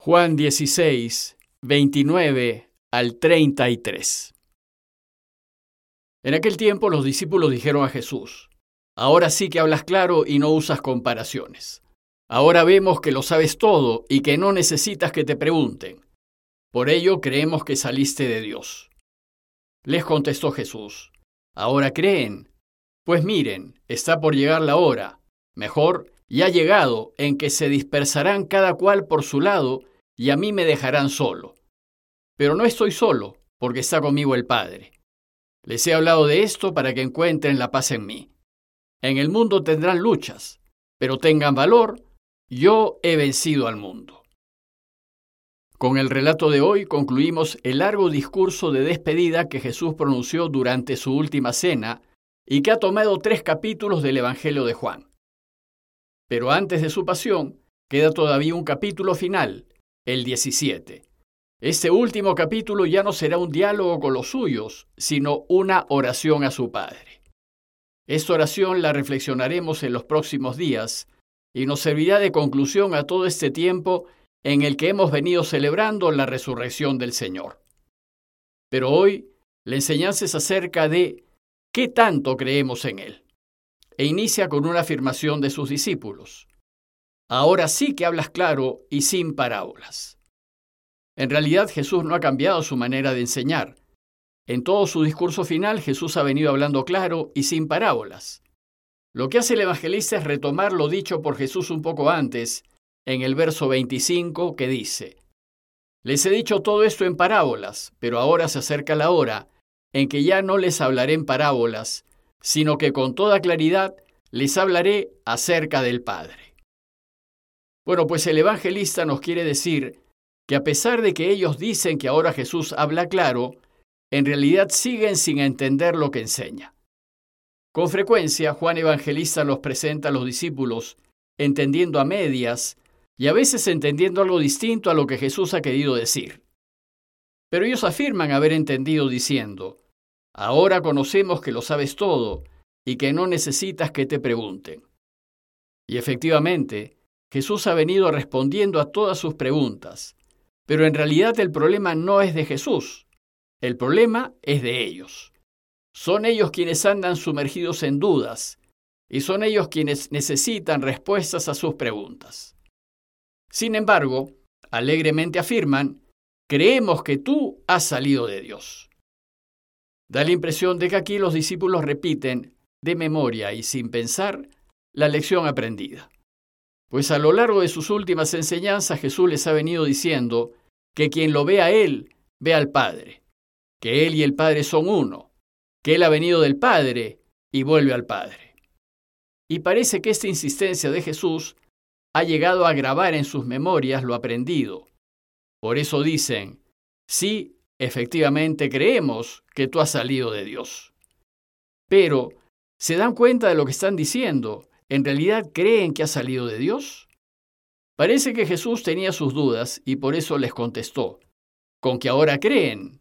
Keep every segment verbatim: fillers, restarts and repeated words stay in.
Juan dieciséis, veintinueve al treinta y tres. En aquel tiempo los discípulos dijeron a Jesús: «Ahora sí que hablas claro y no usas comparaciones. Ahora vemos que lo sabes todo y que no necesitas que te pregunten. Por ello creemos que saliste de Dios». Les contestó Jesús: «¿Ahora creen? Pues miren, está por llegar la hora, mejor, ya ha llegado, en que se dispersarán cada cual por su lado y a mí me dejarán solo. Pero no estoy solo, porque está conmigo el Padre. Les he hablado de esto para que encuentren la paz en mí. En el mundo tendrán luchas, pero tengan valor, yo he vencido al mundo». Con el relato de hoy concluimos el largo discurso de despedida que Jesús pronunció durante su última cena y que ha tomado tres capítulos del Evangelio de Juan. Pero antes de su pasión, queda todavía un capítulo final, el diecisiete. Este último capítulo ya no será un diálogo con los suyos, sino una oración a su Padre. Esta oración la reflexionaremos en los próximos días y nos servirá de conclusión a todo este tiempo en el que hemos venido celebrando la resurrección del Señor. Pero hoy la enseñanza es acerca de qué tanto creemos en Él, e inicia con una afirmación de sus discípulos: «Ahora sí que hablas claro y sin parábolas». En realidad Jesús no ha cambiado su manera de enseñar. En todo su discurso final Jesús ha venido hablando claro y sin parábolas. Lo que hace el evangelista es retomar lo dicho por Jesús un poco antes, en el verso veinticinco, que dice: «Les he dicho todo esto en parábolas, pero ahora se acerca la hora en que ya no les hablaré en parábolas, sino que con toda claridad les hablaré acerca del Padre». Bueno, pues el evangelista nos quiere decir que a pesar de que ellos dicen que ahora Jesús habla claro, en realidad siguen sin entender lo que enseña. Con frecuencia, Juan Evangelista los presenta a los discípulos entendiendo a medias y a veces entendiendo algo distinto a lo que Jesús ha querido decir. Pero ellos afirman haber entendido diciendo: «Ahora conocemos que lo sabes todo y que no necesitas que te pregunten». Y efectivamente, Jesús ha venido respondiendo a todas sus preguntas, pero en realidad el problema no es de Jesús, el problema es de ellos. Son ellos quienes andan sumergidos en dudas y son ellos quienes necesitan respuestas a sus preguntas. Sin embargo, alegremente afirman: «Creemos que tú has salido de Dios». Da la impresión de que aquí los discípulos repiten de memoria y sin pensar la lección aprendida. Pues a lo largo de sus últimas enseñanzas Jesús les ha venido diciendo que quien lo ve a Él, ve al Padre, que Él y el Padre son uno, que Él ha venido del Padre y vuelve al Padre. Y parece que esta insistencia de Jesús ha llegado a grabar en sus memorias lo aprendido. Por eso dicen: «Sí, efectivamente creemos que tú has salido de Dios». Pero, ¿se dan cuenta de lo que están diciendo? ¿En realidad creen que ha salido de Dios? Parece que Jesús tenía sus dudas y por eso les contestó: «¿Con que ahora creen?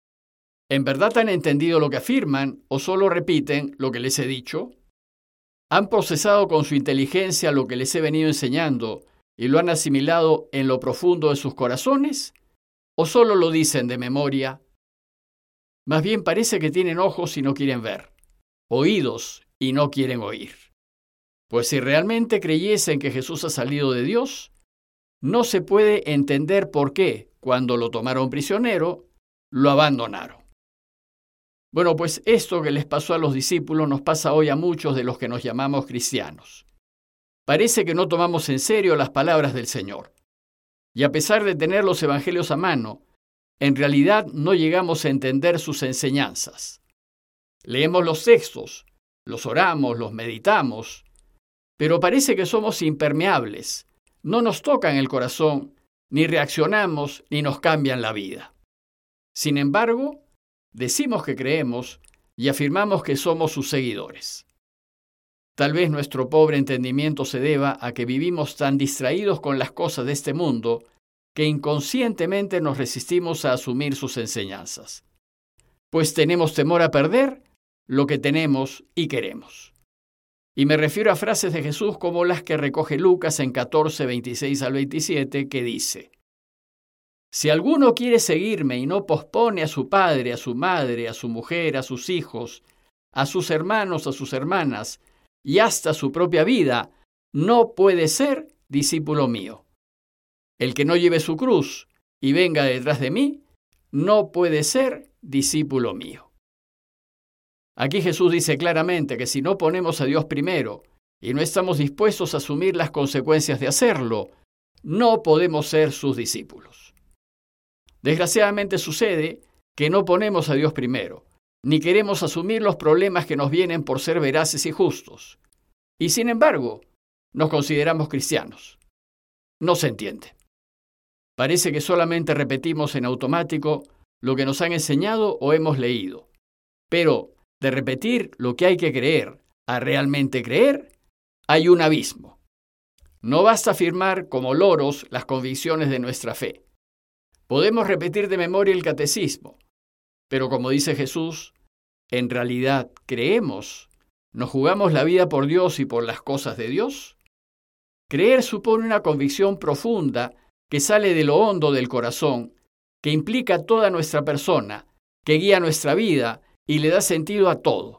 ¿En verdad han entendido lo que afirman o solo repiten lo que les he dicho? ¿Han procesado con su inteligencia lo que les he venido enseñando y lo han asimilado en lo profundo de sus corazones? ¿O solo lo dicen de memoria? Más bien parece que tienen ojos y no quieren ver, oídos y no quieren oír. Pues si realmente creyesen que Jesús ha salido de Dios, no se puede entender por qué, cuando lo tomaron prisionero, lo abandonaron». Bueno, pues esto que les pasó a los discípulos nos pasa hoy a muchos de los que nos llamamos cristianos. Parece que no tomamos en serio las palabras del Señor. Y a pesar de tener los evangelios a mano, en realidad no llegamos a entender sus enseñanzas. Leemos los textos, los oramos, los meditamos, pero parece que somos impermeables, no nos tocan el corazón, ni reaccionamos, ni nos cambian la vida. Sin embargo, decimos que creemos y afirmamos que somos sus seguidores. Tal vez nuestro pobre entendimiento se deba a que vivimos tan distraídos con las cosas de este mundo que inconscientemente nos resistimos a asumir sus enseñanzas. Pues tenemos temor a perder lo que tenemos y queremos. Y me refiero a frases de Jesús como las que recoge Lucas en catorce, veintiséis al veintisiete, que dice: Si alguno quiere seguirme y no pospone a su padre, a su madre, a su mujer, a sus hijos, a sus hermanos, a sus hermanas, y hasta su propia vida, no puede ser discípulo mío. El que no lleve su cruz y venga detrás de mí, no puede ser discípulo mío. Aquí Jesús dice claramente que si no ponemos a Dios primero y no estamos dispuestos a asumir las consecuencias de hacerlo, no podemos ser sus discípulos. Desgraciadamente sucede que no ponemos a Dios primero, ni queremos asumir los problemas que nos vienen por ser veraces y justos. Y sin embargo, nos consideramos cristianos. No se entiende. Parece que solamente repetimos en automático lo que nos han enseñado o hemos leído. Pero de repetir lo que hay que creer a realmente creer, hay un abismo. No basta afirmar como loros las convicciones de nuestra fe. Podemos repetir de memoria el catecismo, pero como dice Jesús, ¿en realidad creemos? ¿Nos jugamos la vida por Dios y por las cosas de Dios? Creer supone una convicción profunda que sale de lo hondo del corazón, que implica toda nuestra persona, que guía nuestra vida y le da sentido a todo.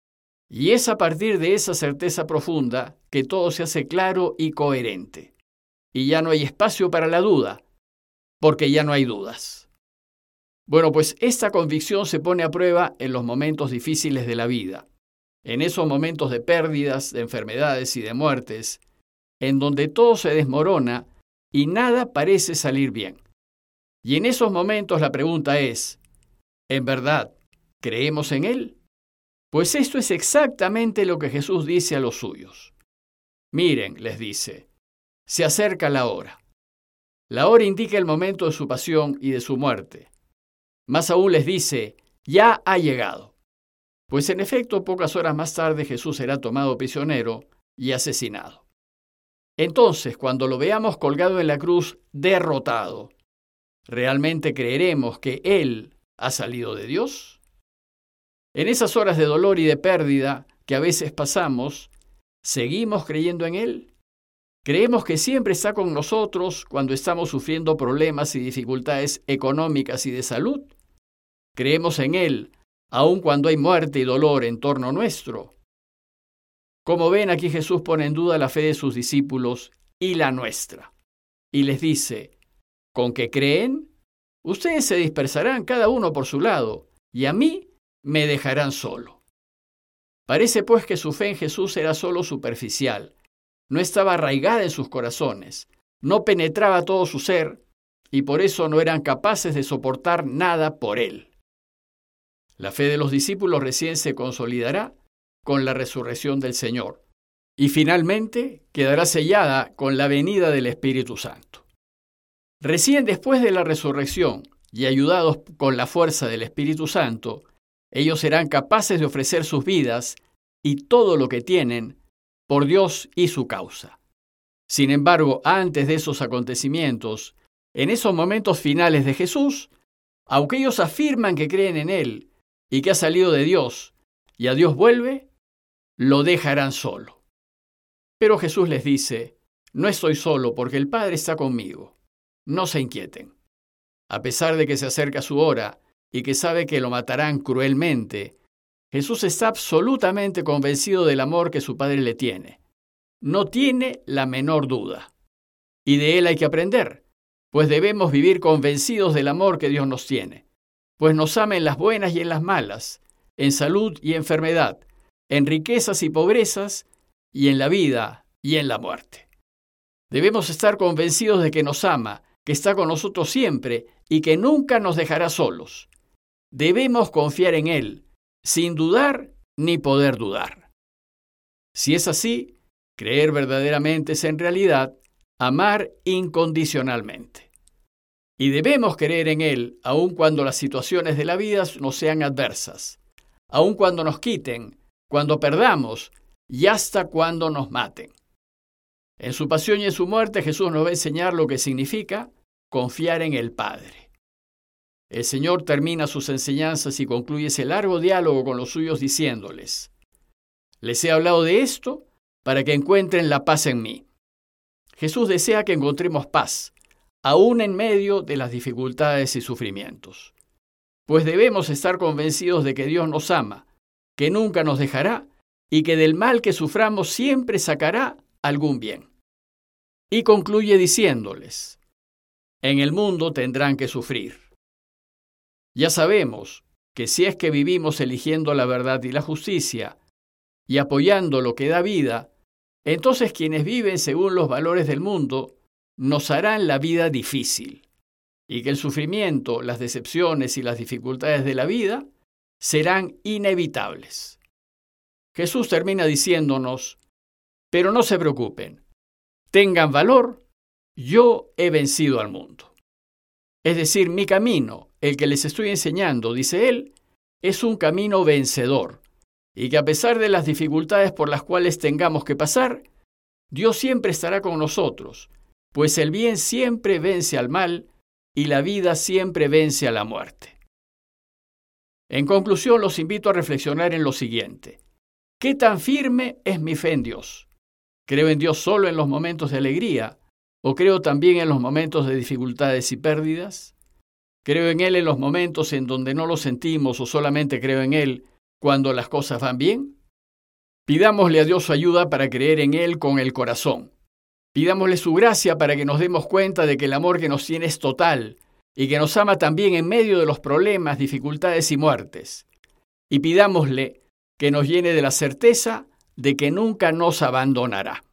Y es a partir de esa certeza profunda que todo se hace claro y coherente. Y ya no hay espacio para la duda, porque ya no hay dudas. Bueno, pues esta convicción se pone a prueba en los momentos difíciles de la vida, en esos momentos de pérdidas, de enfermedades y de muertes, en donde todo se desmorona y nada parece salir bien. Y en esos momentos la pregunta es, ¿en verdad creemos en Él? Pues esto es exactamente lo que Jesús dice a los suyos. Miren, les dice, se acerca la hora. La hora indica el momento de su pasión y de su muerte. Más aún les dice, ya ha llegado. Pues en efecto, pocas horas más tarde Jesús será tomado prisionero y asesinado. Entonces, cuando lo veamos colgado en la cruz, derrotado, ¿realmente creeremos que Él ha salido de Dios? En esas horas de dolor y de pérdida que a veces pasamos, ¿seguimos creyendo en Él? ¿Creemos que siempre está con nosotros cuando estamos sufriendo problemas y dificultades económicas y de salud? ¿Creemos en Él aun cuando hay muerte y dolor en torno nuestro? Como ven, aquí Jesús pone en duda la fe de sus discípulos y la nuestra. Y les dice, ¿con qué creen? Ustedes se dispersarán cada uno por su lado, y a mí me dejarán solo. Parece pues que su fe en Jesús era solo superficial, no estaba arraigada en sus corazones, no penetraba todo su ser, y por eso no eran capaces de soportar nada por Él. La fe de los discípulos recién se consolidará con la resurrección del Señor, y finalmente quedará sellada con la venida del Espíritu Santo. Recién después de la resurrección, y ayudados con la fuerza del Espíritu Santo, ellos serán capaces de ofrecer sus vidas y todo lo que tienen por Dios y su causa. Sin embargo, antes de esos acontecimientos, en esos momentos finales de Jesús, aunque ellos afirman que creen en Él y que ha salido de Dios y a Dios vuelve, lo dejarán solo. Pero Jesús les dice, no estoy solo porque el Padre está conmigo. No se inquieten. A pesar de que se acerca su hora y que sabe que lo matarán cruelmente, Jesús está absolutamente convencido del amor que su Padre le tiene. No tiene la menor duda. Y de él hay que aprender, pues debemos vivir convencidos del amor que Dios nos tiene, pues nos ama en las buenas y en las malas, en salud y enfermedad, en riquezas y pobrezas, y en la vida y en la muerte. Debemos estar convencidos de que nos ama, que está con nosotros siempre y que nunca nos dejará solos. Debemos confiar en Él, sin dudar ni poder dudar. Si es así, creer verdaderamente es en realidad amar incondicionalmente. Y debemos creer en Él aun cuando las situaciones de la vida nos sean adversas, aun cuando nos quiten, cuando perdamos y hasta cuando nos maten. En su pasión y en su muerte Jesús nos va a enseñar lo que significa confiar en el Padre. El Señor termina sus enseñanzas y concluye ese largo diálogo con los suyos diciéndoles, les he hablado de esto para que encuentren la paz en mí. Jesús desea que encontremos paz, aún en medio de las dificultades y sufrimientos. Pues debemos estar convencidos de que Dios nos ama, que nunca nos dejará y que del mal que suframos siempre sacará algún bien. Y concluye diciéndoles, en el mundo tendrán que sufrir. Ya sabemos que si es que vivimos eligiendo la verdad y la justicia y apoyando lo que da vida, entonces quienes viven según los valores del mundo nos harán la vida difícil, y que el sufrimiento, las decepciones y las dificultades de la vida serán inevitables. Jesús termina diciéndonos, pero no se preocupen, tengan valor, yo he vencido al mundo. Es decir, mi camino, el que les estoy enseñando, dice él, es un camino vencedor, y que a pesar de las dificultades por las cuales tengamos que pasar, Dios siempre estará con nosotros, pues el bien siempre vence al mal y la vida siempre vence a la muerte. En conclusión, los invito a reflexionar en lo siguiente. ¿Qué tan firme es mi fe en Dios? ¿Creo en Dios solo en los momentos de alegría o creo también en los momentos de dificultades y pérdidas? ¿Creo en Él en los momentos en donde no lo sentimos o solamente creo en Él cuando las cosas van bien? Pidámosle a Dios su ayuda para creer en Él con el corazón. Pidámosle su gracia para que nos demos cuenta de que el amor que nos tiene es total y que nos ama también en medio de los problemas, dificultades y muertes. Y pidámosle que nos llene de la certeza de que nunca nos abandonará.